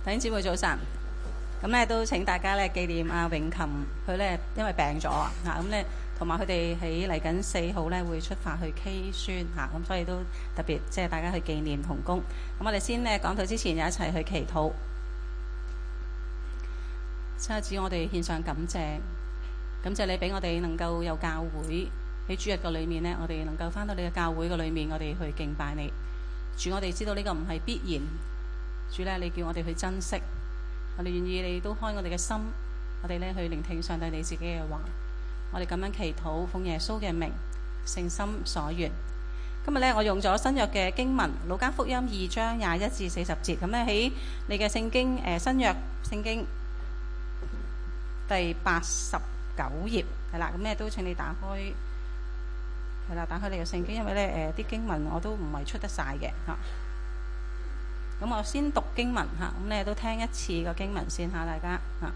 弟兄姊妹早晨，咁咧都請大家咧紀念阿永琴，佢咧因為病咗啊，咁咧同埋佢哋喺嚟緊4號咧會出發去 K 宣咁所以都特別即係大家去紀念同工。咁我哋先咧講到之前，有一齊去祈禱。親子，我哋獻上感謝，感謝你俾我哋能夠有教會喺主日嘅裏面呢，我哋能夠翻到你嘅教會嘅裏面，我哋去敬拜你。主，我哋知道呢個唔係必然，主咧，你叫我哋去珍惜，我哋願意你都開我哋嘅心，我哋咧去聆聽上帝你自己嘅話。我哋咁樣祈禱，奉耶穌嘅名，誠心所願。今日咧，我用咗新約嘅經文《路加福音》2章21至40節，咁咧喺你嘅聖經新約聖經第89頁係啦，咁咧都請你打開係啦，打開你嘅聖經，因為咧啲經文我都唔係出得晒嘅嚇。咁我先讀經文嚇，咁咧都聽一次個經文先嚇，大家嚇。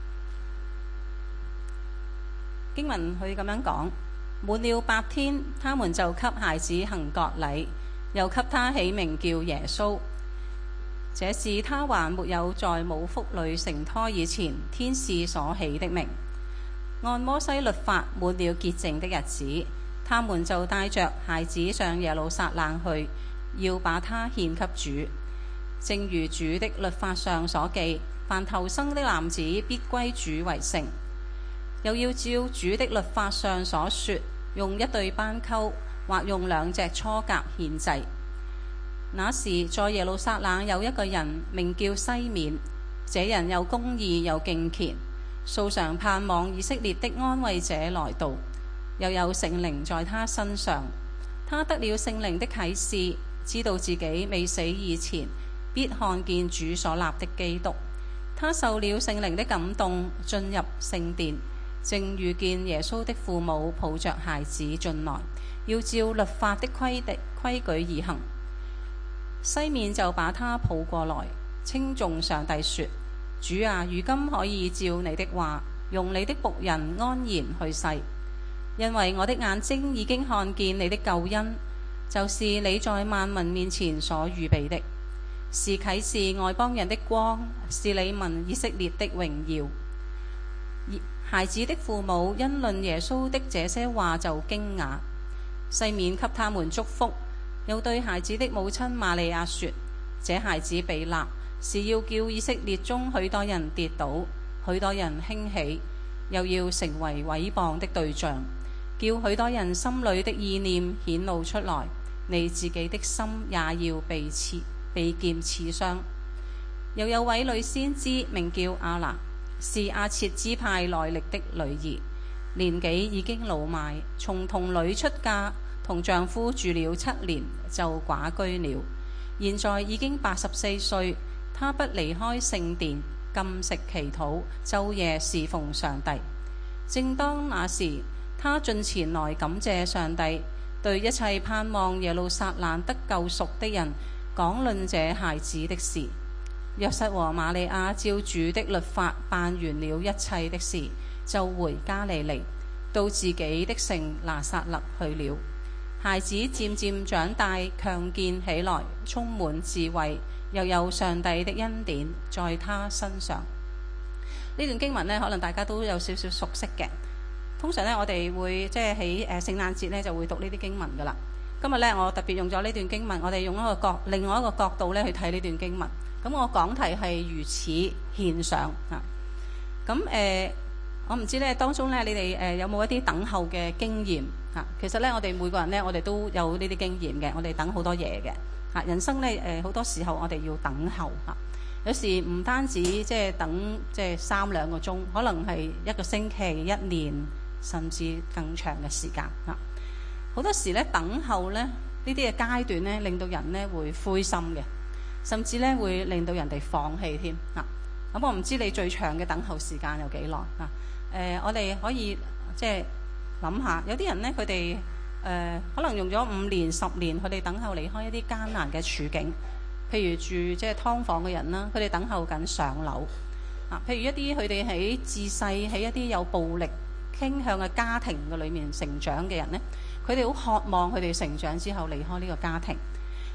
經文佢咁樣講：滿了8天，他們就給孩子行割禮，又給他起名叫耶穌。這是他還沒有在母腹裏成胎以前，天使所起的名。按摩西律法滿了潔淨的日子，他們就帶着孩子上耶路撒冷去，要把他獻給主。正如主的律法上所記，凡頭生的男子必歸主為聖。又要照主的律法上所說，用1對斑鳩或用2隻雛鴿獻祭。那時在耶路撒冷有一個人名叫西面，這人又公義又敬虔，素常盼望以色列的安慰者來到，又有聖靈在他身上。他得了聖靈的啟示，知道自己未死以前必看見主所立的基督。他受了聖靈的感動，進入聖殿，正遇見耶穌的父母抱着孩子進來，要照律法的規矩而行。西面就把他抱過來，稱頌上帝說：主啊，如今可以照你的話，用你的僕人安然去世，因為我的眼睛已經看見你的救恩，就是你在萬民面前所預備的，是啟示外邦人的光，是你民以色列的榮耀。孩子的父母因論耶穌的這些話就驚訝。西面給他們祝福，又對孩子的母親瑪利亞說：這孩子被立，是要叫以色列中許多人跌倒，許多人興起，又要成為毀謗的對象，叫許多人心裏的意念顯露出來。你自己的心也要被劍刺傷。又有位女先知名叫亞拿，是亞設支派內力的女兒，年紀已經老邁，從童女出嫁，同丈夫住了7年，就寡居了。現在已經84歲，她不離開聖殿，禁食祈禱，晝夜侍奉上帝。正當那時，她進前來感謝上帝，對一切盼望耶路撒冷得救贖的人講論這孩子的事。約瑟和瑪利亞照主的律法辦完了一切的事，就回加利利，到自己的城拿撒勒去了。孩子漸漸長大，強健起來，充滿智慧，又有上帝的恩典在他身上。呢段經文呢，可能大家都有少少熟悉嘅。通常呢，我哋會即係喺聖誕節呢就會讀呢啲經文噶啦。今日呢，我特別用咗呢段經文，我哋用另外一個角度呢去睇呢段經文。咁我講題係如此獻上啊。咁我唔知呢當中呢，你哋有冇一啲等候嘅經驗啊？其實呢，我哋每個人呢，我哋都有呢啲經驗嘅。我哋等好多嘢嘅啊。人生呢，好多時候我哋要等候啊。有時唔單止即係等即係3-2個鐘，可能係1個星期、1年，甚至更長嘅時間啊。好多時呢，等候呢啲嘅階段呢，令到人呢會灰心嘅。甚至咧會令到人哋放棄添啊！咁我唔知你最長嘅等候時間有幾耐啊？我哋可以即係諗下，有啲人咧佢哋可能用咗5年、10年，佢哋等候離開一啲艱難嘅處境，譬如住即係劏房嘅人啦，佢哋等候緊上樓啊。譬如一啲佢哋喺自細喺一啲有暴力傾向嘅家庭嘅裏面成長嘅人咧，佢哋好渴望佢哋成長之後離開呢個家庭。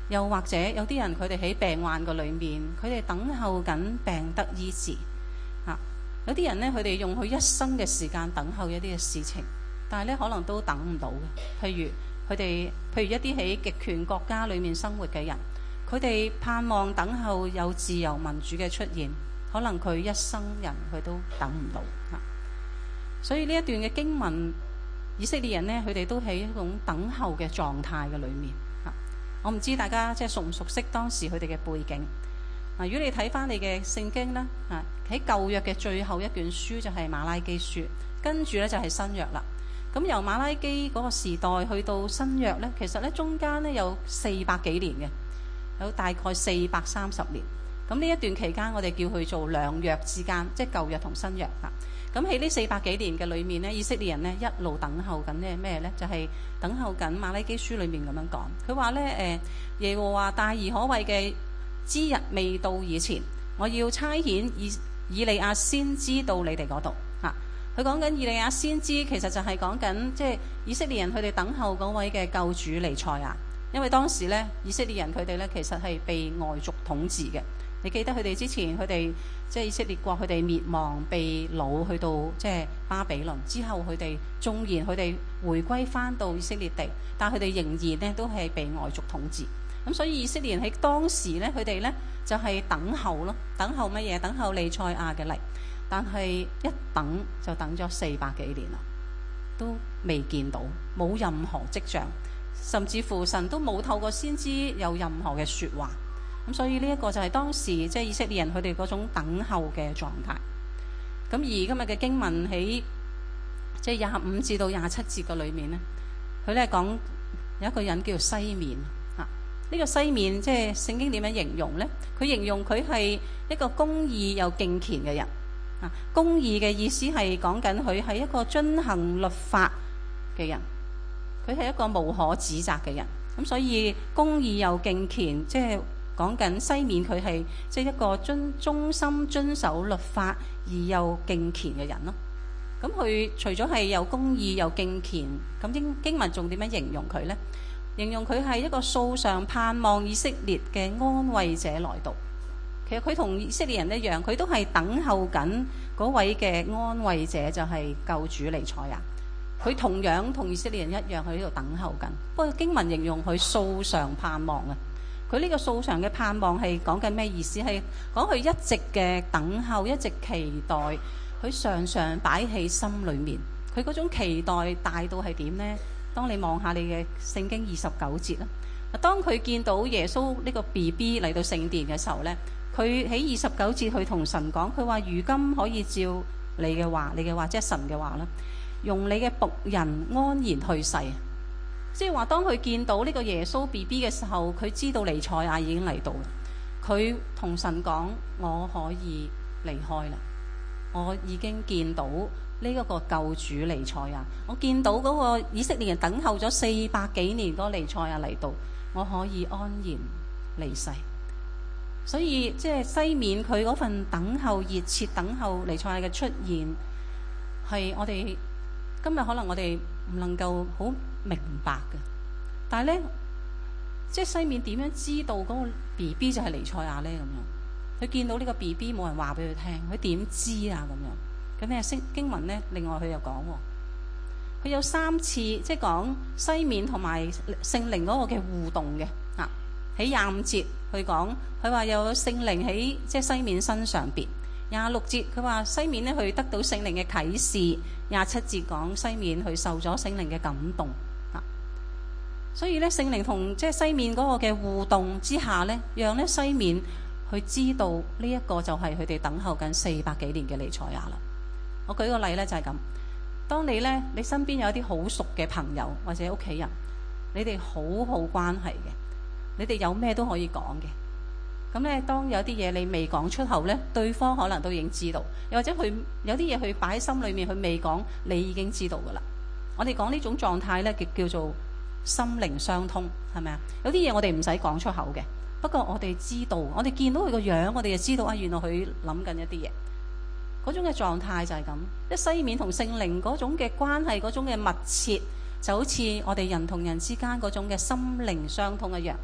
又或者有啲人佢哋喺病患嘅裏面，佢哋等候緊病得醫治。有啲人呢，佢哋用佢一生嘅時間等候一啲嘅事情，但係咧可能都等唔到嘅。譬如一啲喺極權國家裏面生活嘅人，佢哋盼望等候有自由民主嘅出現，可能佢一生人佢都等唔到。所以呢一段嘅經文，以色列人呢，佢哋都喺一種等候嘅狀態嘅裏面。我唔知大家即係熟唔熟悉當時佢哋嘅背景。如果你睇翻你嘅聖經呢，喺舊約嘅最後一卷書就係馬拉基書，跟住呢就係新約啦。咁由馬拉基嗰個時代去到新約呢，其實呢中間呢有400幾年嘅，有大概430年。咁呢一段期間，我哋叫佢做兩約之間，即係舊約同新約。咁喺呢400幾年嘅裏面呢，以色列人呢一路等候緊呢咩呢？就係等候緊馬拉基書裏面咁樣講。佢話呢，耶和華大而可畏嘅之日未到以前，我要差遣以利亞先知到你哋嗰度。佢講緊以利亞先知，其實就係講緊即係以色列人佢哋等候嗰位嘅救主彌賽亞。因為當時呢，以色列人佢哋呢其實係被外族統治嘅。你記得佢哋之前佢哋即係以色列國，佢哋滅亡被擄去到即係巴比倫之後，佢哋縱然佢哋回歸翻到以色列地，但佢哋仍然呢都係被外族統治。咁所以以色列人喺當時呢，佢哋呢就係等候咯，等候乜嘢？等候彌賽亞嘅嚟。但係一等就等咗400幾年啦，都未見到，冇任何跡象，甚至乎神都冇透過先知有任何嘅說話。咁所以呢一個就係當時即係以色列人佢哋嗰種等候嘅狀態。咁而今日嘅經文喺即係25至到27節嘅裏面呢，佢咧講有一個人叫做西面。呢個西面即係聖經點樣形容呢？佢形容佢係一個公義又敬虔嘅人。公義嘅意思係講緊佢係一個遵行律法嘅人，佢係一個無可指責嘅人。咁所以公義又敬虔，即係講緊西面佢係即係一個忠心遵守律法而又敬虔嘅人咯。咁佢除咗係有公義又敬虔，咁經文仲點樣形容佢呢？形容佢係一個素常盼望以色列嘅安慰者來到。其實佢同以色列人一樣，佢都係等候緊嗰位嘅安慰者，就係救主彌賽亞。佢同樣同以色列人一樣喺呢度等候緊。不過經文形容佢素常盼望啊。佢呢個素常嘅盼望係講緊咩意思？係講佢一直嘅等候，一直期待，佢常常擺喺心裏面。佢嗰種期待大到係點呢？當你望下你嘅聖經29節啦，當佢見到耶穌呢個 BB 嚟到聖殿嘅時候呢，佢喺29節佢同神講，佢話如今可以照你嘅話即係神嘅話啦，用你嘅僕人安然去世。即係話當佢見到呢個耶穌 BB 嘅時候，佢知道彌賽亞已經嚟到啦。佢同神講，我可以離開啦，我已經見到呢一個救主彌賽亞，我見到嗰個以色列人等候咗400幾年嗰個彌賽亞嚟到，我可以安然離世。所以即係西面佢嗰份等候，熱切等候彌賽亞嘅出現，係我哋今日可能我哋唔能夠好明白嘅。但係呢，即係西面點樣知道嗰個 BB 就係彌賽亞呢？咁樣佢見到呢個 BB 冇人話俾佢聽，佢點知啊？咁樣咁呢經文呢，另外佢又講，佢有3次即係講西面同埋聖靈嗰個嘅互動嘅。喺25節佢講，佢話又有聖靈喺即係西面身上邊。26節佢話西面呢，佢得到聖靈嘅啟示。27節講西面佢受咗聖靈嘅感動。所以呢，聖靈同即係西面嗰個嘅互動之下呢，讓呢西面去知道呢一個就係佢哋等候緊400幾年嘅彌賽亞啦。我舉個例呢，就係咁，當你呢，你身邊有一啲好熟嘅朋友或者屋企人，你哋好好關係嘅。你哋有咩都可以講嘅，咁咧當有啲嘢你未講出口咧，對方可能都已經知道，又或者佢有啲嘢佢擺喺心裏面，佢未講，你已經知道噶啦。我哋講呢種狀態咧，叫做心靈相通，係咪啊？有啲嘢我哋唔使講出口嘅，不過我哋知道，我哋見到佢個樣，我哋就知道啊，原來佢諗緊一啲嘢。嗰種嘅狀態就係咁，即西面同聖靈嗰種嘅關係，嗰種嘅密切，就好似我哋人同人之間嗰種嘅心靈相通一樣。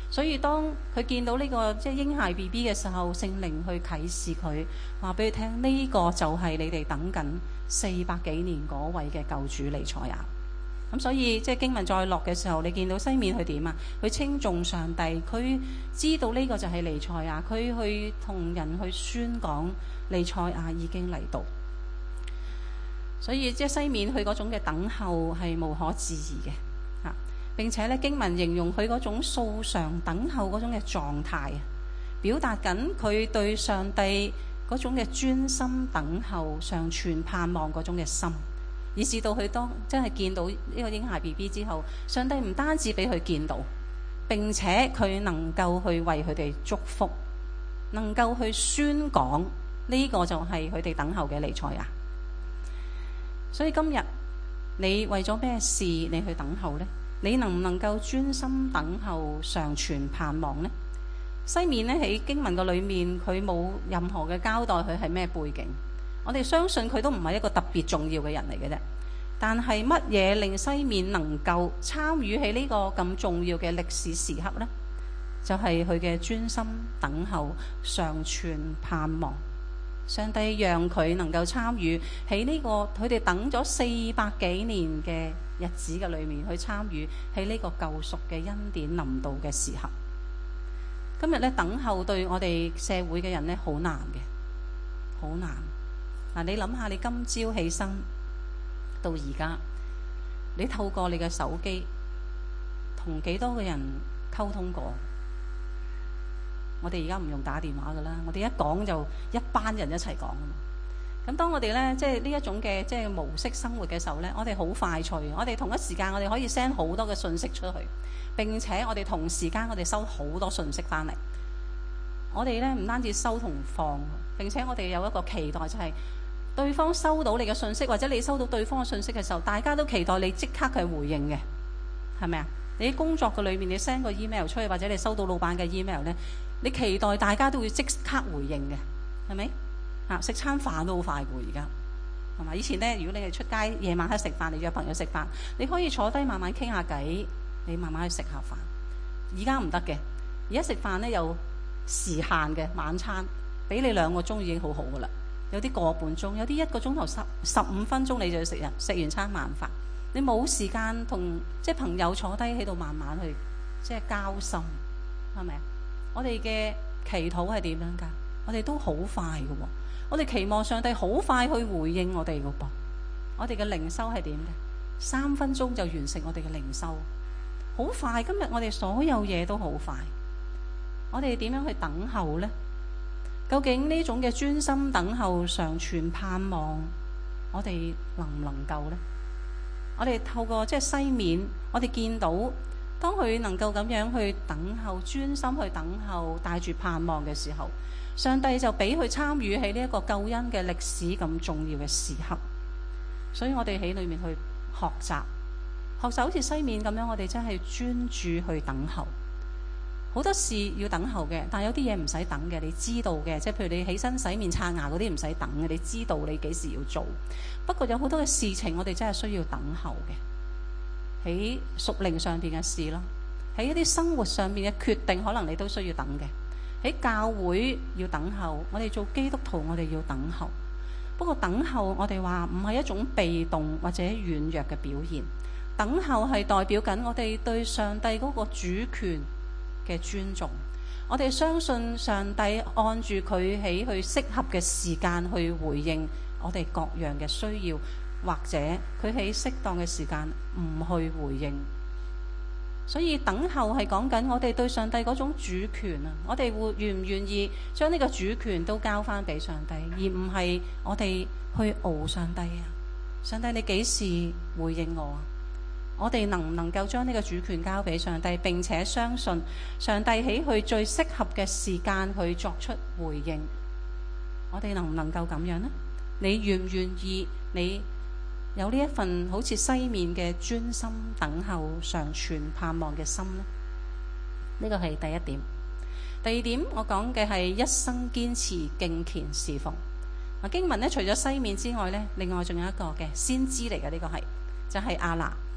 所以當佢見到呢個即係嬰孩 BB 嘅時候，聖靈去啟示佢，話俾佢聽呢個就係你哋等緊400幾年嗰位嘅救主彌賽亞。咁所以即係經文再落嘅時候，你見到西面佢點啊？佢稱頌上帝，佢知道呢個就係彌賽亞，佢去同人去宣講彌賽亞已經嚟到。所以即係西面佢嗰種嘅等候係無可置疑嘅嚇。並且咧經文形容佢嗰種素常等候嗰種嘅狀態，表達緊佢對上帝嗰種嘅專心等候、常存盼望嗰種嘅心。以至到佢當真係見到呢個嬰孩 BB 之後，上帝唔單止俾佢見到，並且佢能夠去為佢哋祝福，能夠去宣講呢個就係佢哋等候嘅彌賽亞。所以今日你為咗咩事你去等候呢？你能唔能夠專心等候、常存盼望呢？西面呢喺經文個裏面，佢冇任何嘅交代佢係咩背景。我哋相信佢都唔係一個特別重要嘅人嚟嘅啫，但係乜嘢令西面能夠參與喺呢個咁重要嘅歷史時刻呢？就係佢嘅專心等候、常存盼望。上帝讓佢能夠參與喺呢個佢哋等咗400幾年嘅日子嘅裏面，去參與喺呢個救贖嘅恩典臨到嘅時刻。今日咧等候對我哋社會嘅人咧好難嘅，好難。嗱，你諗下，你今朝起身到而家，你透過你嘅手機同幾多個人溝通過？我哋而家唔用打電話噶啦，我哋一講就一班人一齊講啊嘛。咁當我哋咧即係呢一種嘅即係模式生活嘅時候咧，我哋好快脆，我哋同一時間我哋可以 send 好多嘅信息出去，並且我哋同時間我哋收好多信息翻嚟。我哋咧唔單止收同放，並且我哋有一個期待，就係對方收到你嘅信息，或者你收到對方嘅信息嘅時候，大家都期待你即刻嘅回應嘅，係咪啊？你喺工作嘅裏面，你 send 個 email 出去，或者你收到老闆嘅 email 咧，你期待大家都會即刻回應嘅，係咪？食餐飯都好快嘅而家，係嘛？以前咧，如果你係出街夜晚黑食飯，你約朋友食飯，你可以坐低慢慢傾下偈，你慢慢去食下飯。而家唔得嘅，而家食飯咧有時限嘅晚餐，俾你2個鐘已經好好噶啦。有啲個半鐘，有啲1個鐘頭15分鐘你就要食完餐晚飯。你冇時間同即係朋友坐低喺度慢慢去即係交心，係咪啊？我哋嘅祈禱係點樣㗎？我哋都好快嘅喎，我哋期望上帝好快去回應我哋嘅噃。我哋嘅靈修係點嘅？3分鐘就完成我哋嘅靈修，好快。今日我哋所有嘢都好快。我哋點樣去等候呢？究竟呢種嘅專心等候、常存盼望，我哋能唔能夠呢？我哋透過即係西面，我哋見到當佢能夠咁樣去等候、專心去等候、帶住盼望嘅時候，上帝就俾佢參與喺呢一個救恩嘅歷史咁重要嘅時刻。所以我哋喺裏面去學習好似西面咁樣，我哋真係專注去等候。好多事要等候嘅，但有啲嘢唔使等嘅，你知道嘅，即係譬如你起身洗面刷牙嗰啲唔使等嘅，你知道你幾時要做。不過有好多嘅事情我哋真係需要等候嘅，喺屬靈上邊嘅事咯，喺一啲生活上面嘅決定，可能你都需要等嘅。喺教會要等候，我哋做基督徒我哋要等候。不過等候我哋話唔係一種被動或者軟弱嘅表現，等候係代表緊我哋對上帝嗰個主權嘅尊重。我哋相信上帝按住佢喺去適合嘅時間去回應我哋各樣嘅需要，或者佢喺適當嘅時間唔去回應。所以等候係講緊我哋對上帝嗰種主權啊，我哋會願唔願意將呢個主權都交翻俾上帝，而唔係我哋去熬上帝啊。上帝你幾時回應我啊？我哋能唔能夠將呢個主權交俾上帝，並且相信上帝喺佢最適合嘅時間去作出回應？我哋能唔能夠咁樣呢？你願唔願意？你有呢一份好似西面嘅專心等候、常存盼望嘅心呢？呢個係第一點。第二點，我講嘅係一生堅持敬虔侍奉。經文呢，除咗西面之外呢，另外仲有一個嘅先知嚟嘅，呢個係就係亞拿。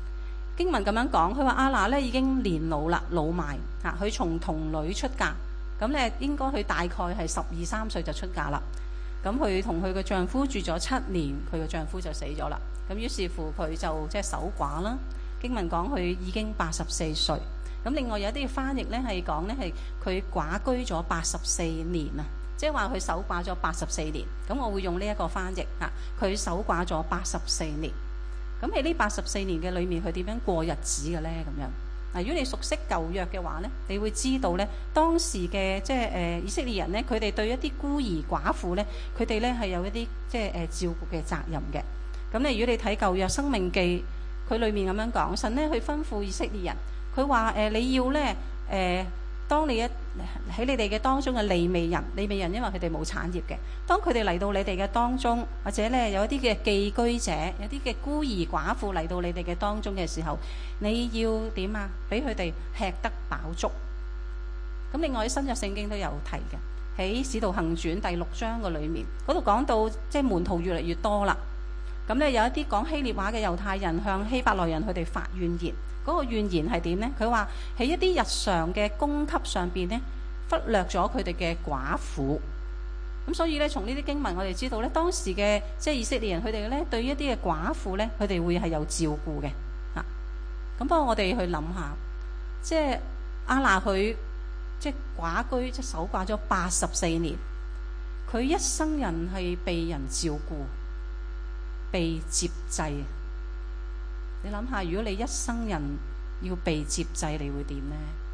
經文咁樣講，佢話亞拿咧已經年老啦，老邁嚇，佢從童女出嫁，咁咧應該佢大概係12、13歲就出嫁啦。咁佢同佢嘅丈夫住咗7年，佢嘅丈夫就死咗啦。咁於是乎佢就即係守寡啦。經文講佢已經84歲。咁另外有啲翻譯咧係講咧係佢寡居咗84年啊，即係話佢守寡咗84年。咁我會用呢一個翻譯嚇，佢守寡咗84年。咁喺呢84年嘅裏面，佢點樣過日子嘅咧？咁樣嗱，如果你熟悉舊約嘅話咧，你會知道咧，當時嘅即係以色列人咧，佢哋對一啲孤兒寡婦咧，佢哋咧係有一啲即係照顧嘅責任嘅。咁你如果你睇舊約申命記，佢裏面咁樣講，神咧去吩咐以色列人，佢話你要咧當你喺你哋嘅當中嘅利未人，因為佢哋冇產業嘅，當佢哋嚟到你哋嘅當中，或者咧有一啲嘅寄居者，有啲嘅孤兒寡婦嚟到你哋嘅當中嘅時候，你要點啊？俾佢哋吃得飽足。咁另外喺新約聖經都有提嘅，喺使徒行傳第6章嘅裏面，嗰度講到即係門徒越嚟越多啦。咁咧有一啲講希臘話嘅猶太人向希伯來人佢哋發怨言。嗰個怨言係點呢？佢話喺一啲日常嘅供給上邊呢，忽略咗佢哋嘅寡婦。咁所以咧，從呢啲經文我哋知道咧，當時嘅即係以色列人佢哋咧對一啲嘅寡婦咧，佢哋會係有照顧嘅。咁不過我哋去諗下，即係亞拿佢即係寡居，即係守寡咗84年，佢一生人係被人照顧、被接濟。你諗下，如果你一生人要被接濟，你會點呢？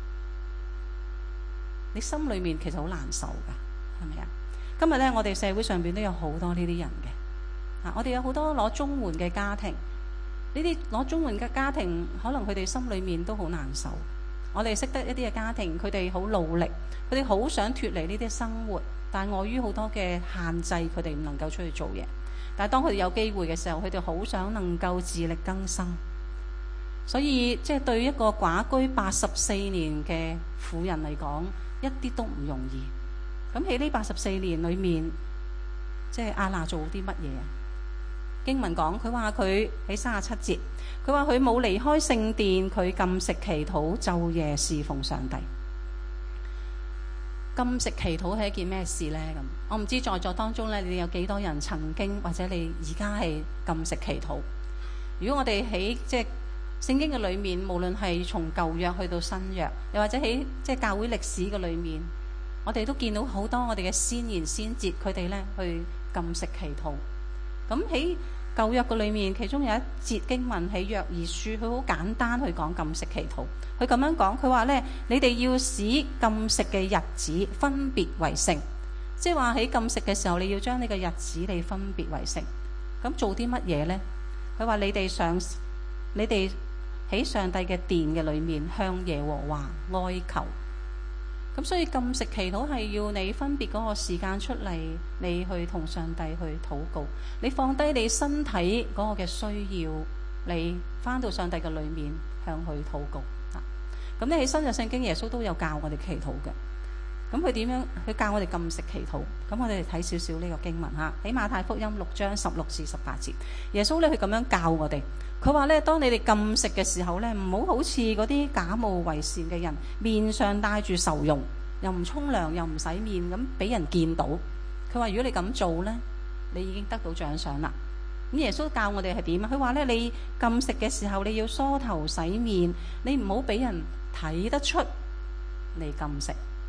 你心裏面其實好難受㗎，係咪啊？今日咧，我哋社會上邊都有好多呢啲人嘅。我哋有好多攞綜援嘅家庭，呢啲攞綜援嘅家庭，可能佢哋心裏面都好難受。我哋識得一啲嘅家庭，佢哋好努力，佢哋好想脫離呢啲生活，但係礙於好多嘅限制，佢哋唔能夠出去做嘢。但係當佢哋有機會嘅時候，佢哋好想能夠自力更生。所以即係對一個寡居84年嘅婦人嚟講，一啲都唔容易。咁喺呢84年裏面，即係亞拿做啲乜嘢啊？經文講，佢話佢喺37節，佢話佢冇離開聖殿，佢禁食祈禱，晝夜侍奉上帝。禁食祈禱係一件咩事呢？咁我唔知在座當中咧，你哋有幾多人曾經或者你而家係禁食祈禱？如果我哋喺即係聖經嘅裏面，無論係從舊約去到新約，又或者喺即係教會歷史嘅裏面，我哋都見到好多我哋嘅先賢先哲，佢哋咧去禁食祈禱。咁喺舊約嘅裏面，其中有一節經文喺約珥書，佢好簡單去講禁食祈禱。佢咁樣講，佢話咧：你哋要使禁食嘅日子分別為聖，即係話喺禁食嘅時候，你要將呢個日子你分別為聖。咁做啲乜嘢呢？佢話你哋喺上帝嘅殿嘅裏面向耶和華哀求。咁所以禁食祈禱係要你分別嗰個時間出嚟，你去同上帝去禱告，你放低你身體嗰個嘅需要，你翻到上帝嘅裏面向佢禱告。咁你喺新約聖經，耶穌都有教我哋祈禱嘅。咁佢點樣？佢教我哋禁食祈禱。咁我哋睇少少呢個經文嚇，喺馬太福音6章16至18節，耶穌咧佢咁樣教我哋。佢話咧，當你哋禁食嘅時候咧，唔好好似嗰啲假冒為善嘅人，面上帶住愁容，又唔沖涼又唔洗面咁俾人見到。佢話如果你咁做咧，你已經得到獎賞啦。咁耶穌教我哋係點啊？佢話咧，你禁食嘅時候，你要梳頭洗面，你唔好俾人睇得出你禁食。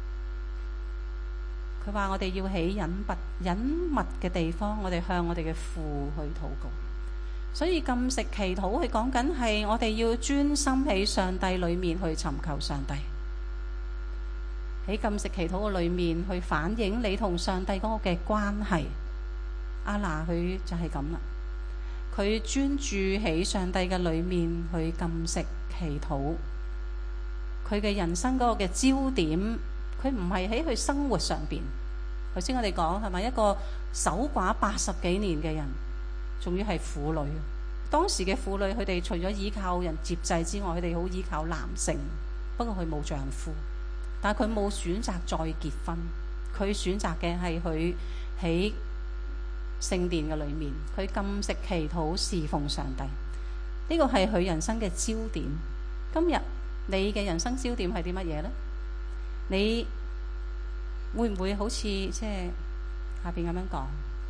佢話我哋要喺隱密嘅地方，我哋向我哋嘅父去禱告。所以禁食祈禱係講緊係我哋要專心喺上帝裏面去尋求上帝，喺禁食祈禱嘅裏面去反映你同上帝嗰個嘅關係。亞拿佢就係咁啦，佢專注喺上帝嘅裏面去禁食祈禱，佢嘅人生嗰個嘅焦點，佢唔係喺佢生活上邊。頭先我哋講係咪一個守寡80幾年嘅人？仲要係婦女，當時嘅婦女佢哋除咗依靠人接濟之外，佢哋好依靠男性。不過佢冇丈夫，但係佢冇選擇再結婚，佢選擇嘅係佢喺聖殿嘅裏面，佢禁食祈禱侍奉上帝。 呢個係佢人生嘅焦點。今日你嘅人生焦點係啲乜嘢呢？你會唔會好似即係下邊咁樣講？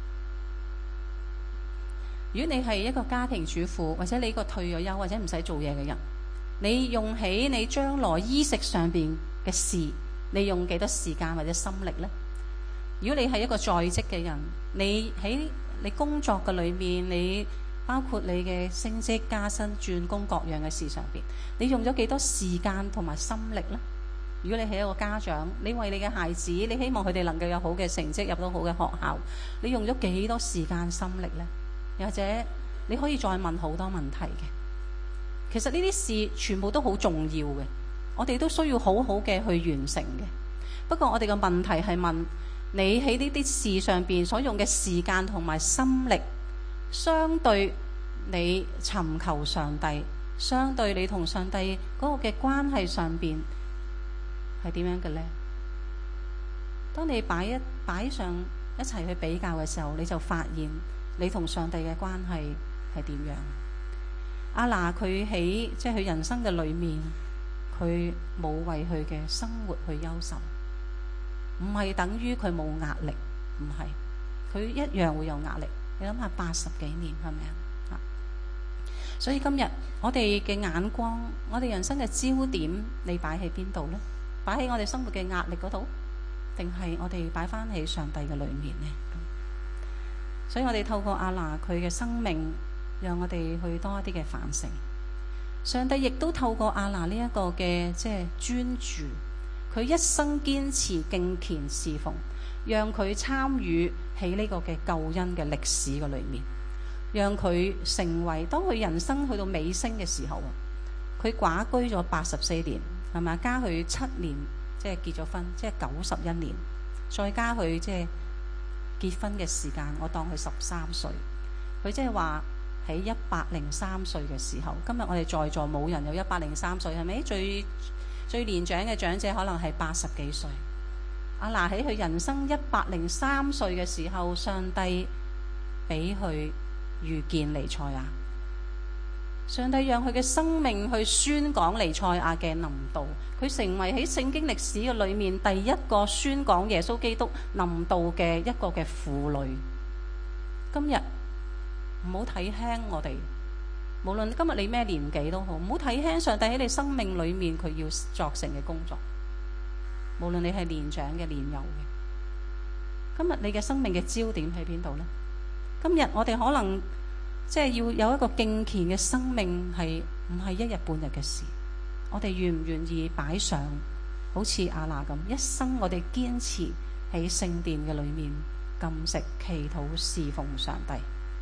如果你係一個家庭主婦，或者你一個退咗休或者唔使做嘢嘅人，你用起你將來衣食上邊嘅事，你用幾多時間或者心力呢？如果你係一個在職嘅人，你喺你工作嘅裏面，你包括你嘅升職加薪、轉工各樣嘅事上邊，你用咗幾多時間同埋心力呢？如果你係一個家長，你為你嘅孩子，你希望佢哋能夠有好嘅成績，入到好嘅學校，你用咗幾多時間心力呢？又或者你可以再問好多問題嘅。其實呢啲事全部都好重要嘅，我哋都需要好好嘅去完成嘅。不過我哋嘅問題係問你喺呢啲事上邊所用嘅時間同埋心力，相對你尋求上帝，相對你同上帝嗰個嘅關係上邊係點樣嘅呢？當你擺上一齊去比較嘅時候，你就發現你同上帝嘅關係係點樣。亞拿佢喺即係佢人生嘅裏面，佢冇為佢嘅生活去憂愁，唔係等於佢冇壓力，唔係，佢一樣會有壓力。你諗下80幾年係咪啊？所以今日我哋嘅眼光，我哋人生嘅焦點，你擺喺邊度呢？擺喺我哋生活嘅壓力嗰度，定係我哋擺翻喺上帝嘅裏面呢？所以我哋透過亞拿佢嘅生命，讓我哋去多一啲嘅反省。上帝亦都透過亞拿呢一個嘅即係專注，佢一生堅持敬虔侍奉，讓佢參與喺呢個嘅救恩嘅歷史嘅裏面，讓佢成為當佢人生去到尾聲嘅時候，佢寡居咗84年，係咪？加佢7年即係結咗婚，即係91年，再加佢即係結婚嘅時間，我當佢13歲，佢即係話喺103歲嘅時候。今日我哋在座冇人有103歲，係咪？最年長嘅長者可能係80幾歲。亞拿喺佢人生103歲嘅時候，上帝俾佢遇見彌賽亞，上帝讓佢嘅生命去宣講彌賽亞嘅臨到，佢成為喺聖經歷史嘅裏面第一個宣講耶穌基督臨到嘅一個嘅婦女。今日唔好睇輕我哋，無論今日你咩年紀都好，唔好睇輕上帝喺你生命裏面佢要作成嘅工作。無論你係年長嘅、年幼嘅，今日你嘅生命嘅焦點喺邊度呢？今日我哋可能即係要有一個敬虔嘅生命，係唔係一日半日嘅事？我哋願唔願意擺上好似亞拿咁，一生我哋堅持喺聖殿嘅裏面禁食、祈禱、侍奉上帝？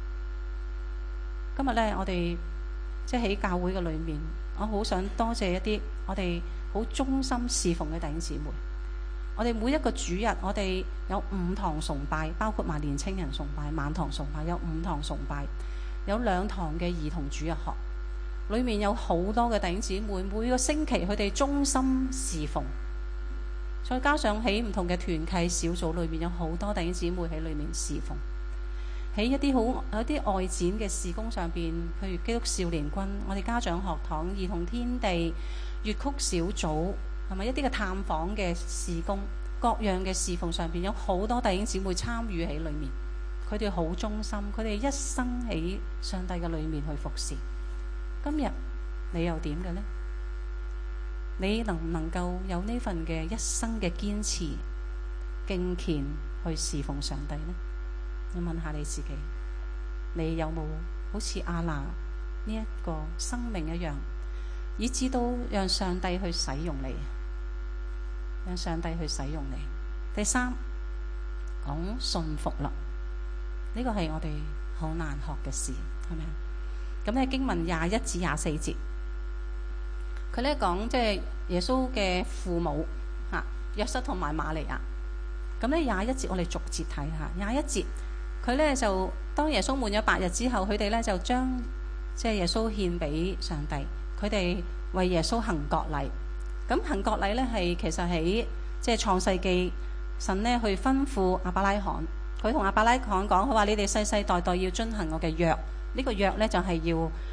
今日呢，我哋即係喺教會嘅裏面，我好想多謝一啲我哋好忠心侍奉嘅弟兄姊妹。我哋每一個主日，我哋有5堂崇拜，包括埋年青人崇拜、晚堂崇拜，有5堂崇拜，有2堂嘅兒童主日學，裏面有好多嘅弟兄姊妹，每個星期佢哋忠心侍奉，再加上喺唔同嘅團契小組裏面，有好多弟兄姊妹喺裏面侍奉。喺一啲外展嘅事工上邊，譬如基督少年軍、我哋家長學堂、兒童天地、粵曲小組，係咪一啲嘅探訪嘅事工，各樣嘅侍奉上邊，有好多弟兄姊妹參與喺裏面。佢哋好忠心，佢哋一生喺上帝嘅裏面去服侍。今日你又點嘅呢？你能唔能夠有呢份嘅一生嘅堅持、敬虔去侍奉上帝呢？你問下你自己，你有冇好似亞拿呢一個生命一樣，以至到讓上帝去使用你，讓上帝去使用你。第3，講信服啦，呢個係我哋好難學嘅事，係咪啊？咁咧經文21至24節，佢咧講即係耶穌嘅父母約瑟同埋瑪利亞。咁咧21節我哋逐節睇下。21節佢咧就當耶穌滿咗8日之後，佢哋咧就將即係耶穌獻俾上帝，佢哋為耶穌行割禮。咁行割禮咧係其實喺即係創世記，神咧去吩咐亞伯拉罕，佢同亞伯拉罕講，佢話你哋世世代代要遵行我嘅約。呢個約咧就係要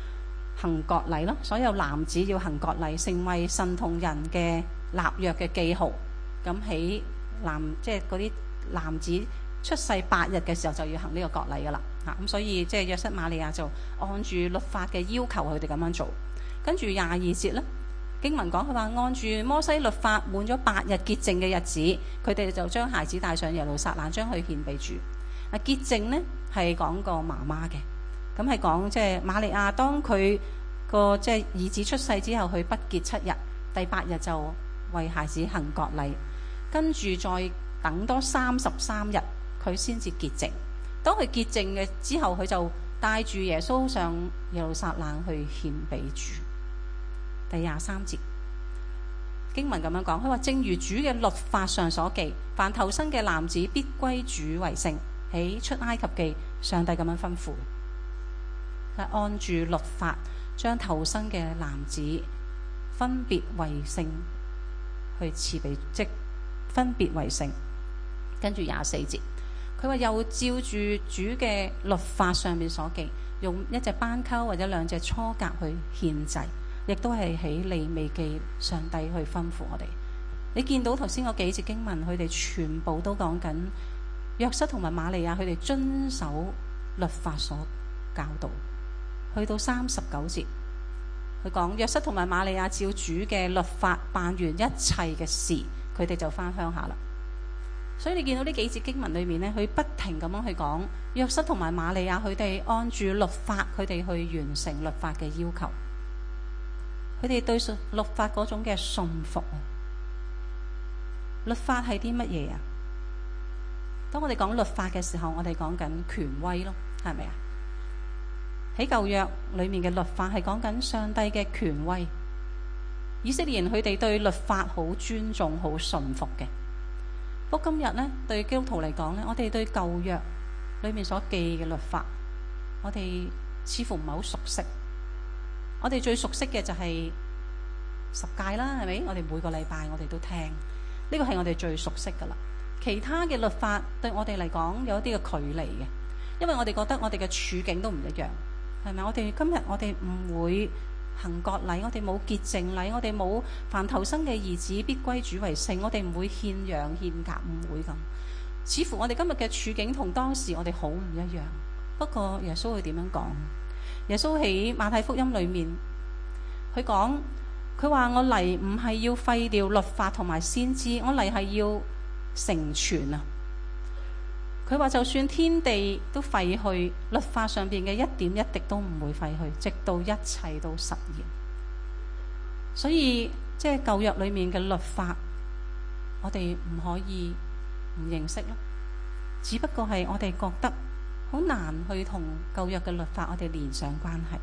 行割禮咯，所有男子要行割禮，成為神同人嘅立約嘅記號。咁喺即係嗰啲男子出世8日嘅時候就要行呢個割禮噶啦。咁所以即係約瑟瑪利亞就按住律法嘅要求，佢哋咁樣做。跟住22節咧，經文講佢話按住摩西律法滿咗8日潔淨嘅日子，佢哋就將孩子帶上耶路撒冷，將佢獻俾主。潔淨呢係講個媽媽嘅，咁係講即係瑪利亞當佢個即係兒子出世之後，佢不潔7日，第8日就為孩子行割禮，跟住再等多33日，佢先至潔淨。當佢潔淨嘅之後，佢就帶住耶穌上耶路撒冷去獻俾主。第23節經文咁樣講，佢話正如主嘅律法上所記，凡頭生嘅男子必歸主為聖。喺出埃及記，上帝咁樣吩咐，係按住律法將頭生嘅男子分別為聖，去賜俾即分別為聖。跟住24節，佢話又照住主嘅律法上面所記，用一隻斑鳩或者2隻雛鴿去獻祭，亦都係喺利未記上帝去吩咐我哋。你見到頭先嗰幾節經文，佢哋全部都講緊約瑟同埋瑪利亞，佢哋遵守律法所教導。去到39節，佢講約瑟同埋瑪利亞照主嘅律法辦完一切嘅事，佢哋就返鄉下啦。所以你見到呢幾節經文裏面呢，佢不停咁樣去講約瑟同埋瑪利亞，佢哋按住律法，佢哋去完成律法嘅要求。佢哋對律法嗰種嘅信服啊！律法係啲乜嘢啊？當我哋講律法嘅時候，我哋講緊權威咯，係咪啊？喺舊約裏面嘅律法係講緊上帝嘅權威。以色列人佢哋對律法好尊重、好信服嘅。不過今日呢，對基督徒嚟講呢，我哋對舊約裏面所記嘅律法，我哋似乎唔係好熟悉。我哋最熟悉嘅就係十誡啦，係咪？我哋每個禮拜我哋都聽，呢個係我哋最熟悉噶啦。其他嘅律法對我哋嚟講有一啲嘅距離嘅，因為我哋覺得我哋嘅處境都唔一樣，係咪？我哋今日我哋唔會行割禮，我哋冇潔淨禮，我哋冇凡頭生嘅兒子必歸主為聖，我哋唔會獻羊獻鴿，唔會咁。似乎我哋今日嘅處境同當時我哋好唔一樣。不過耶穌會點樣講？耶穌喺馬太福音裏面，佢講，佢話我嚟唔係要廢掉律法同埋先知，我嚟係要成全啊！佢話就算天地都廢去，律法上邊嘅一點一滴都唔會廢去，直到一切都實現。所以即係舊約裏面嘅律法，我哋唔可以唔認識咯。只不過係我哋覺得好難去同舊約嘅律法我哋連上關係。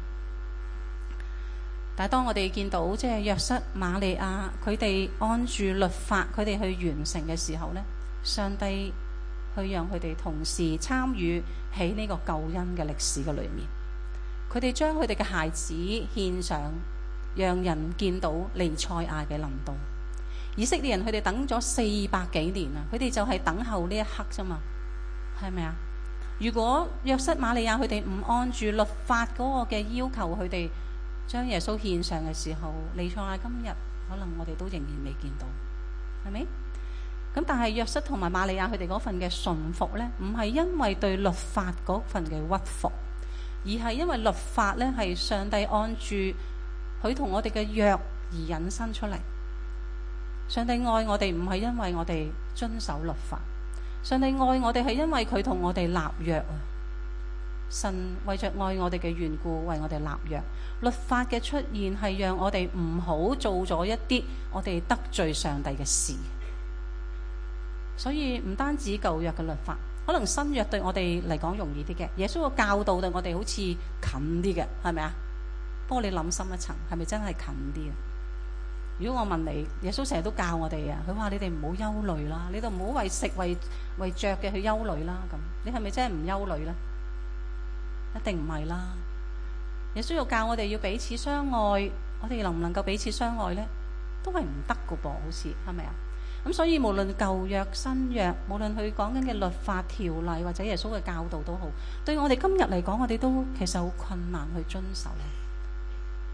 但係當我哋見到即係約瑟、瑪利亞佢哋按住律法，佢哋去完成嘅時候呢，上帝去讓佢哋同時參與喺呢個救恩嘅歷史嘅裏面。佢哋將佢哋嘅孩子獻上，讓人見到彌賽亞嘅臨到。以色列人佢哋等咗400幾年啊，佢哋就係等候呢一刻啫嘛，係咪啊？如果約瑟、瑪利亞佢哋唔按住律法嗰個嘅要求，佢哋將耶穌獻上嘅時候，彌賽亞今日可能我哋都仍然未見到，係咪？咁但係約瑟同埋瑪利亞佢哋嗰份嘅順服呢，唔係因為對律法嗰份嘅屈服，而係因為律法呢係上帝按住佢同我哋嘅約而引申出嚟。上帝愛我哋唔係因為我哋遵守律法，上帝愛我哋係因為佢同我哋立約啊！神為着愛我哋嘅緣故，為我哋立約。律法嘅出現係讓我哋唔好做咗一啲我哋得罪上帝嘅事。所以唔單止舊約嘅律法，可能新約對我哋嚟講容易啲嘅。耶穌嘅教導對我哋好似近啲嘅，係咪啊？不過你諗深一層，係咪真係近啲啊？如果我問你，耶穌成日都教我哋啊，佢話你哋唔好憂慮啦，你哋唔好為食為着嘅去憂慮啦。咁你係咪真係唔憂慮呢？一定唔係啦。耶穌要教我哋要彼此相愛，我哋能唔能夠彼此相愛呢？都係唔得噶噃，好似係咪啊？咁所以無論舊約新約，無論佢講緊嘅律法條例或者耶穌嘅教導都好，對我哋今日嚟講，我哋都其實好困難去遵守。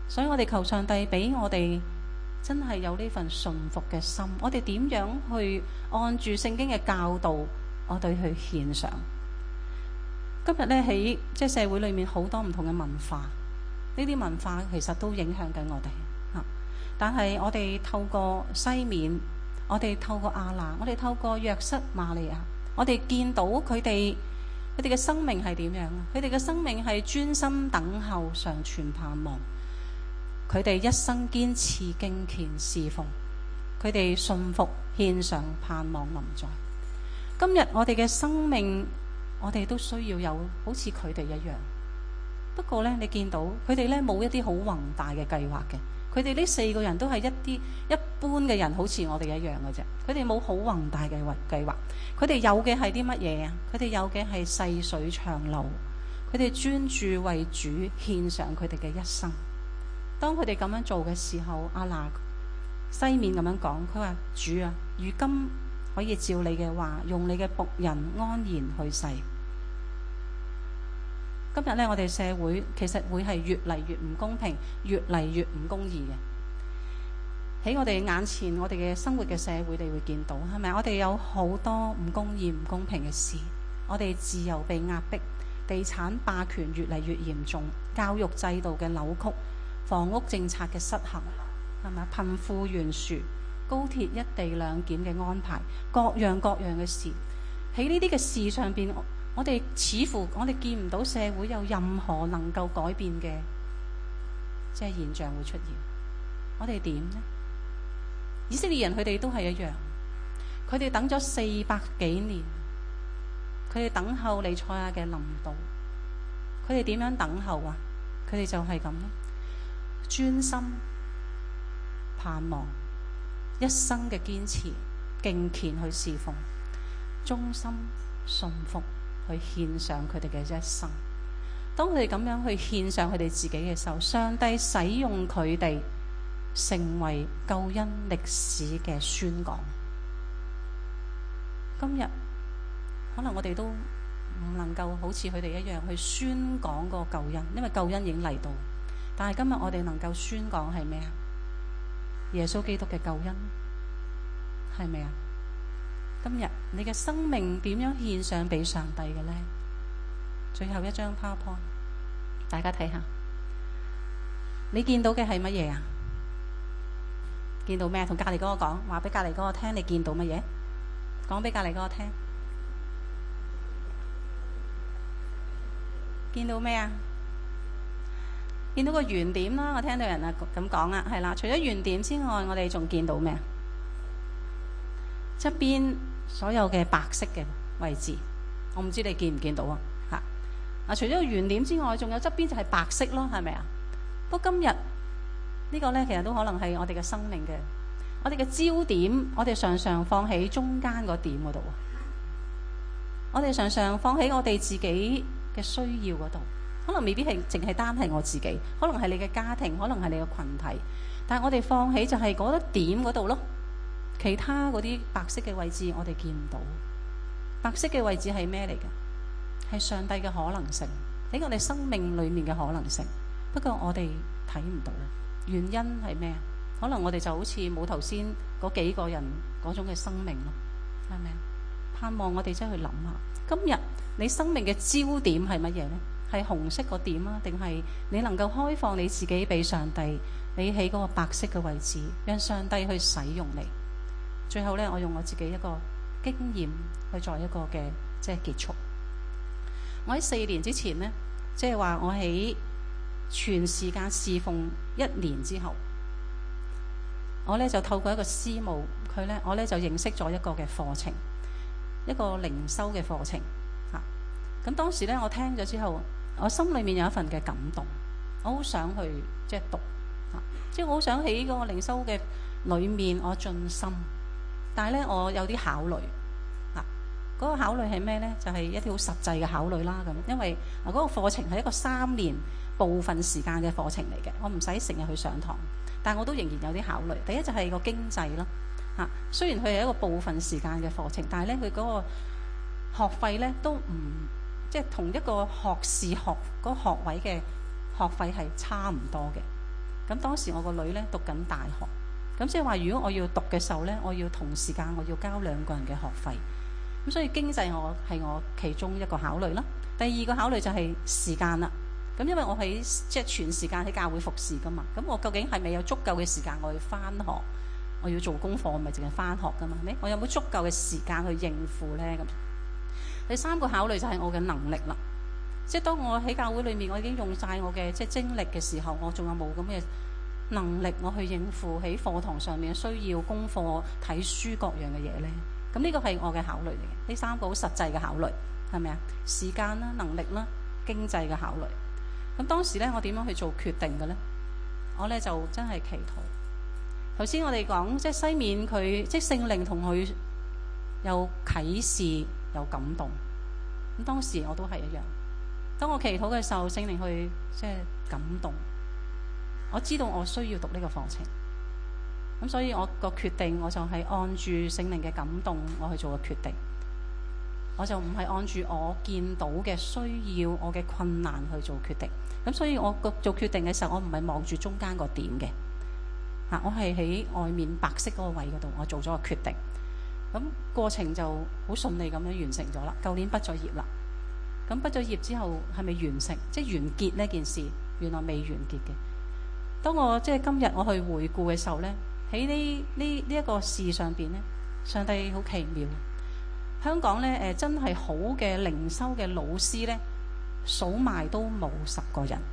所以我哋求上帝俾我哋真係有呢份順服嘅心。我哋點樣去按住聖經嘅教導，我哋去獻上。今日呢，喺即係社會裏面好多唔同嘅文化，呢啲文化其實都影響緊我哋。但係我哋透過西面，我哋透過亞拿，我哋透過約瑟瑪利亞，我哋見到佢哋嘅生命係點樣啊？佢哋嘅生命係專心等候，常存盼望。佢哋一生堅持敬虔侍奉，佢哋信服獻上盼望臨在。今日我哋嘅生命，我哋都需要有好似佢哋一樣。不過呢，你見到佢哋呢冇一啲好宏大嘅計劃嘅。佢哋呢4個人都係一般嘅人，好似我哋一樣嘅啫。佢哋冇好宏大嘅計劃。佢哋有嘅係啲乜嘢啊？佢哋有嘅係細水長流。佢哋專注為主獻上佢哋嘅一生。當佢哋咁樣做嘅時候，亞拿西面咁樣講，佢話：主啊，如今可以照你嘅話，用你嘅僕人安然去世。今日呢，我哋社會其實會係越嚟越唔公平，越嚟越唔公義嘅。喺我哋眼前，我哋嘅生活嘅社會，你會見到係咪？我哋有好多唔公義、唔公平嘅事。我哋自由被壓迫，地產霸權越嚟越嚴重，教育制度嘅扭曲，房屋政策嘅失衡，係咪？貧富懸殊，高鐵一地兩檢嘅安排，各樣各樣嘅事。喺呢啲嘅事上邊，我哋似乎我哋見唔到社會有任何能夠改變嘅即係現象會出現。我哋點呢？以色列人佢哋都係一樣，佢哋等咗400幾年，佢哋等候彌賽亞嘅臨到。佢哋點樣等候啊？佢哋就係咁咯，專心盼望，一生嘅堅持敬虔去侍奉，忠心信服去獻上佢哋嘅一生。當佢哋咁樣去獻上佢哋自己嘅時候，上帝使用佢哋成為救恩歷史嘅宣講。今日可能我哋都唔能夠好似佢哋一樣去宣講個救恩，因為救恩已經嚟到。但係今日我哋能夠宣講係咩啊？耶穌基督嘅救恩係咪啊？今日你嘅生命點樣獻上俾上帝嘅呢？最後一張 PowerPoint， 大家睇下，你見到嘅係乜嘢啊？見到咩？同隔離嗰個講，話俾隔離嗰個聽，你見到乜嘢？講俾隔離嗰個聽，見到咩啊？見到個圓點啦，我聽到人啊咁講啊，係啦。除咗圓點之外，我哋仲見到咩啊？側邊所有嘅白色嘅位置，我唔知你見唔見到啊？嚇！啊，除咗個圓點之外，仲有側邊就係白色咯，係咪啊？不過今日呢個呢，其實都可能係我哋嘅生命嘅，我哋嘅焦點，我哋常常放喺中間個點嗰度啊。我哋常常放喺我哋自己嘅需要嗰度。可能未必係淨係單係我自己，可能係你嘅家庭，可能係你嘅群體，但係我哋放起就係嗰一點嗰度咯。其他嗰啲白色嘅位置我哋見唔到。白色嘅位置係咩嚟嘅？係上帝嘅可能性，喺我哋生命裏面嘅可能性。不過我哋睇唔到，原因係咩？可能我哋就好似冇頭先嗰幾個人嗰種嘅生命咯，係咪啊？盼望我哋真係去諗下，今日你生命嘅焦點係乜嘢呢？係紅色個點啊，定係你能夠開放你自己俾上帝？你喺嗰個白色嘅位置，讓上帝去使用你。最後呢，我用我自己一個經驗去作一個嘅即係結束。我喺4年之前呢，即係話我喺全時間侍奉1年之後，我呢就透過一個師母，我呢就認識咗一個嘅課程，一個靈修嘅課程嚇。咁當時呢，我聽咗之後，我心裏面有一份嘅感動，我好想去即係讀嚇，即係我好想喺嗰個靈修嘅裏面我盡心，但係呢，我有啲考慮嚇。嗰個考慮係咩呢？就係一啲好實際嘅考慮啦。咁因為嗰個課程係一個3年部分時間嘅課程嚟嘅，我唔使成日去上堂，但我都仍然有啲考慮。第一就係個經濟啦嚇，雖然佢係一個部分時間嘅課程，但係呢，佢嗰個學費呢都唔即係同一個學士學嗰個學位嘅學費係差唔多嘅。 咁當時我個女呢讀緊大學，咁即係話如果我要讀嘅時候呢，我要同時間我要交2個人嘅學費，咁所以經濟係我其中一個考慮啦。第二個考慮就係時間啦。咁因為我喺即係全時間喺教會服侍噶嘛，咁我究竟係咪有足夠嘅時間我去返學，我要做功課，我咪淨係返學噶嘛？係咪？我有冇足夠嘅時間去應付呢？咁第三個考慮就係我嘅能力啦。即係當我喺教會裏面，我已經用晒我嘅即係精力嘅時候，我仲有冇咁嘅能力我去應付喺課堂上面需要功課、睇書各樣嘅嘢呢？咁呢個係我嘅考慮嚟嘅。呢3個好實際嘅考慮係咪啊？時間啦、能力啦、經濟嘅考慮。咁當時咧，我點樣去做決定嘅咧？我咧就真係祈禱。頭先我哋講即係西面佢即係聖靈同佢有啟示有感動。咁當時我都係一樣。當我祈禱嘅時候，聖靈去即係感動。我知道我需要讀呢個課程。咁所以我個決定我就係按住聖靈嘅感動我去做個決定。我就唔係按住我見到嘅需要、我嘅困難去做決定。咁所以我做決定嘅時候，我唔係望住中間個點嘅。我係喺外面白色嗰個位嗰度，我做咗個決定。咁過程就好順利咁樣完成咗啦。舊年畢咗業啦。咁畢咗業之後係咪完成？即係完結呢件事？原來未完結嘅。當我即係今日我去回顧嘅時候呢，喺呢一個事上邊呢，上帝好奇妙。香港呢，真係好嘅靈修嘅老師呢，數埋都冇10個人。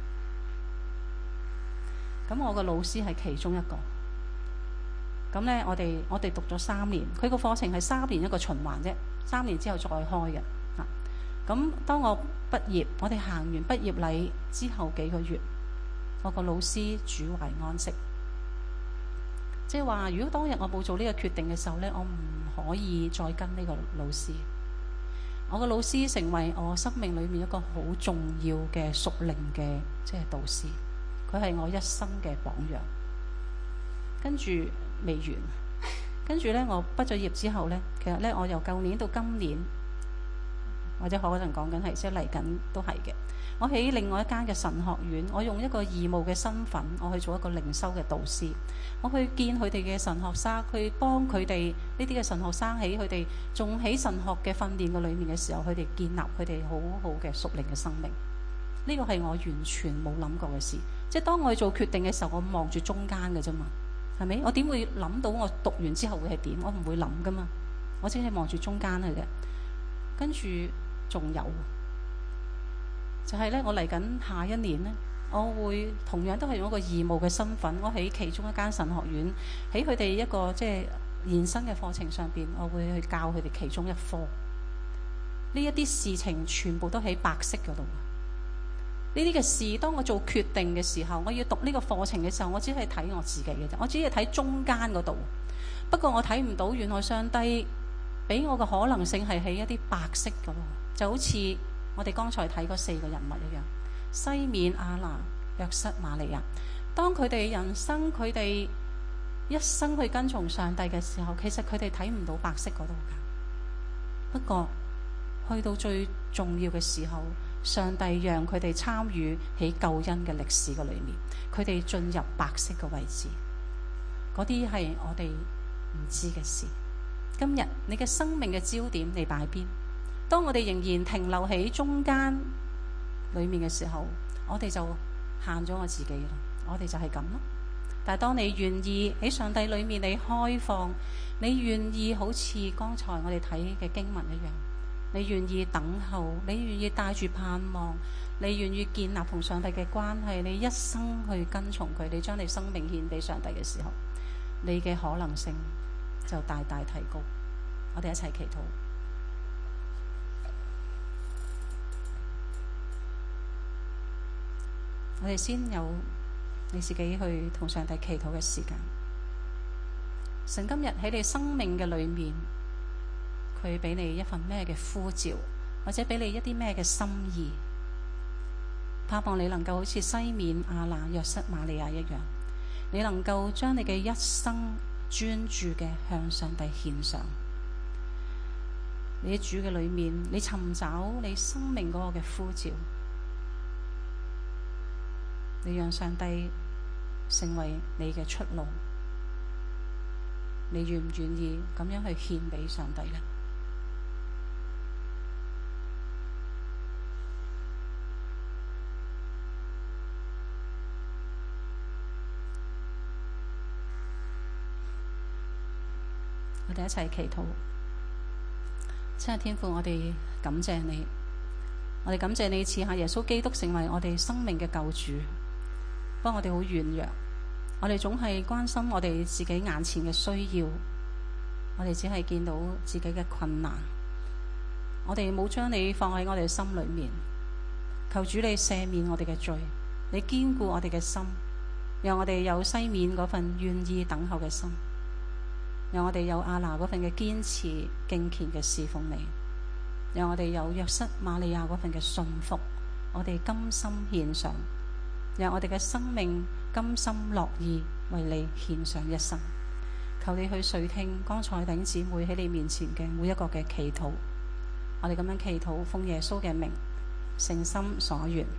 咁我個老師係其中一個。咁呢，我哋讀咗3年，佢個課程係3年一個循環啫，3年之後再開嘅。咁當我畢業，我哋行完畢業禮之後幾個月，我個老師主懷安息。即係話，如果當日我冇做呢個決定嘅時候呢，我唔可以再跟呢個老師。我個老師成為我生命裏面一個好重要嘅屬靈嘅即係導師，佢係我一生嘅榜樣。跟住未完，跟住呢，我畢咗業之後呢，其實呢，我由舊年到今年，或者可能講緊係即係嚟緊都係嘅。我喺另外一間嘅神學院，我用一個義務嘅身份，我去做一個靈修嘅導師。我去見佢哋嘅神學生，去幫佢哋呢啲嘅神學生喺佢哋仲喺神學嘅訓練嘅裏面嘅時候，佢哋建立佢哋好好嘅屬靈嘅生命。呢個係我完全冇諗過嘅事。即係當我去做決定嘅時候，我望住中間嘅啫嘛，係咪？我點會諗到我讀完之後會係點？我唔會諗噶嘛，我只係望住中間嘅啫。跟住仲有。就係咧，我嚟緊下一年呢，我會同樣都係用一個義務嘅身份，我喺其中一間神學院，喺佢哋一個即係延伸嘅課程上邊，我會去教佢哋其中一科。呢一啲事情全部都喺白色嗰度。呢啲嘅事，當我做決定嘅時候，我要讀呢個課程嘅時候，我只係睇我自己嘅啫，我只係睇中間嗰度。不過我睇唔到原來上帝俾我嘅可能性係喺一啲白色嗰度，就好似我哋剛才睇嗰4個人物一樣，西面、亞拿、約瑟、瑪利亞。當佢哋人生佢哋一生去跟從上帝嘅時候，其實佢哋睇唔到白色嗰度㗎。不過去到最重要嘅時候，上帝讓佢哋參與喺救恩嘅歷史嘅裏面，佢哋進入白色嘅位置。嗰啲係我哋唔知嘅事。今日你嘅生命嘅焦點你擺邊？當我哋仍然停留喺中間裏面嘅時候，我哋就限咗我自己啦。我哋就係咁咯。但係當你願意喺上帝裏面你開放，你願意好似剛才我哋睇嘅經文一樣，你願意等候，你願意帶住盼望，你願意建立同上帝嘅關係，你一生去跟從佢，你將你生命獻俾上帝嘅時候，你嘅可能性就大大提高。我哋一齊祈禱。我哋先有你自己去同上帝祈禱嘅時間。神今日喺你生命嘅裏面，佢俾你一份咩嘅呼召，或者俾你一啲咩嘅心意，盼望你能夠好似西面、亞拿、約瑟、瑪利亞一樣，你能夠將你嘅一生專注嘅向上帝獻上。你喺主嘅裏面，你尋找你生命嗰個嘅呼召。你讓上帝成為你嘅出路。你願唔願意咁樣去獻俾上帝呢？我哋一齊祈禱。親愛天父，我哋感謝你，我哋感謝你賜下耶穌基督成為我哋生命嘅救主。不過我哋好軟弱，我哋總係關心我哋自己眼前嘅需要，我哋只係見到自己嘅困難，我哋冇將你放喺我哋心裏面。求主你赦免我哋嘅罪，你堅固我哋嘅心，讓我哋有西面嗰份願意等候嘅心，讓我哋有亞拿嗰份嘅堅持敬虔嘅侍奉你，讓我哋有約瑟瑪利亞嗰份嘅信服，我哋甘心獻上，讓我哋嘅生命甘心樂意為你獻上一生。求你去垂聽剛才弟兄姊妹喺你面前嘅每一個嘅祈禱，我哋咁樣祈禱，奉耶穌嘅名，誠心所願。